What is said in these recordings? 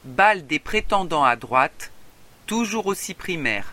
Bal des prétendants à droite, toujours aussi primaire.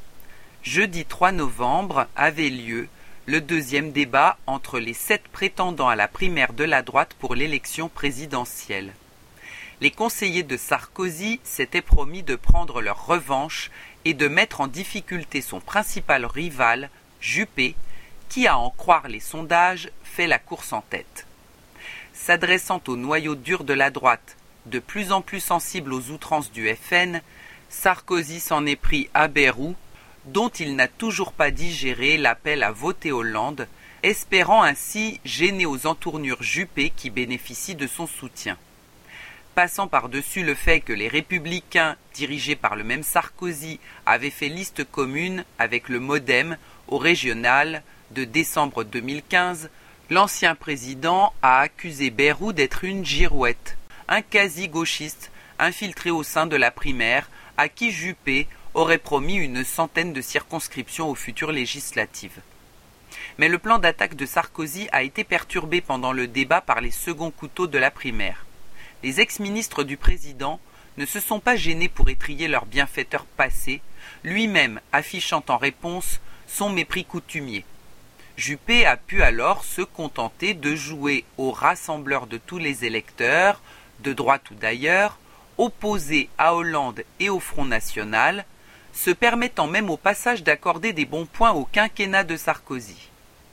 Jeudi 3 novembre avait lieu le deuxième débat entre les 7 prétendants à la primaire de la droite pour l'élection présidentielle. Les conseillers de Sarkozy s'étaient promis de prendre leur revanche et de mettre en difficulté son principal rival, Juppé, qui, à en croire les sondages, fait la course en tête. S'adressant au noyau dur de la droite, de plus en plus sensible aux outrances du FN, Sarkozy s'en est pris à Bayrou, dont il n'a toujours pas digéré l'appel à voter Hollande, espérant ainsi gêner aux entournures Juppé qui bénéficient de son soutien. Passant par-dessus le fait que les Républicains, dirigés par le même Sarkozy, avaient fait liste commune avec le MoDem au régional de décembre 2015, l'ancien président a accusé Bayrou d'être une girouette, un quasi-gauchiste infiltré au sein de la primaire à qui Juppé aurait promis une centaine de circonscriptions aux futures législatives. Mais le plan d'attaque de Sarkozy a été perturbé pendant le débat par les seconds couteaux de la primaire. Les ex-ministres du président ne se sont pas gênés pour étriller leur bienfaiteur passé, lui-même affichant en réponse son mépris coutumier. Juppé a pu alors se contenter de jouer au rassembleur de tous les électeurs, de droite ou d'ailleurs, opposés à Hollande et au Front National, se permettant même au passage d'accorder des bons points au quinquennat de Sarkozy.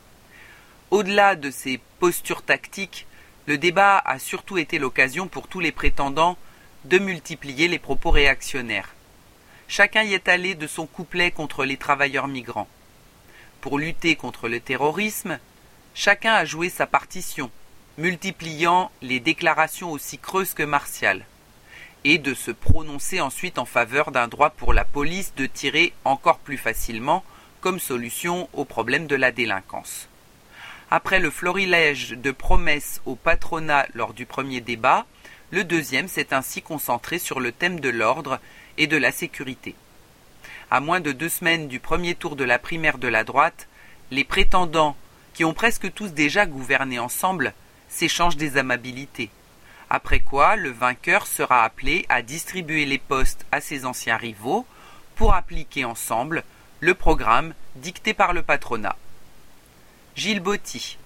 Au-delà de ces postures tactiques, le débat a surtout été l'occasion pour tous les prétendants de multiplier les propos réactionnaires. Chacun y est allé de son couplet contre les travailleurs migrants. Pour lutter contre le terrorisme, chacun a joué sa partition, multipliant les déclarations aussi creuses que martiales, et de se prononcer ensuite en faveur d'un droit pour la police de tirer encore plus facilement comme solution au problème de la délinquance. Après le florilège de promesses au patronat lors du premier débat, le deuxième s'est ainsi concentré sur le thème de l'ordre et de la sécurité. À moins de 2 semaines du premier tour de la primaire de la droite, les prétendants, qui ont presque tous déjà gouverné ensemble, s'échangent des amabilités. Après quoi, le vainqueur sera appelé à distribuer les postes à ses anciens rivaux pour appliquer ensemble le programme dicté par le patronat. Gilles Botti.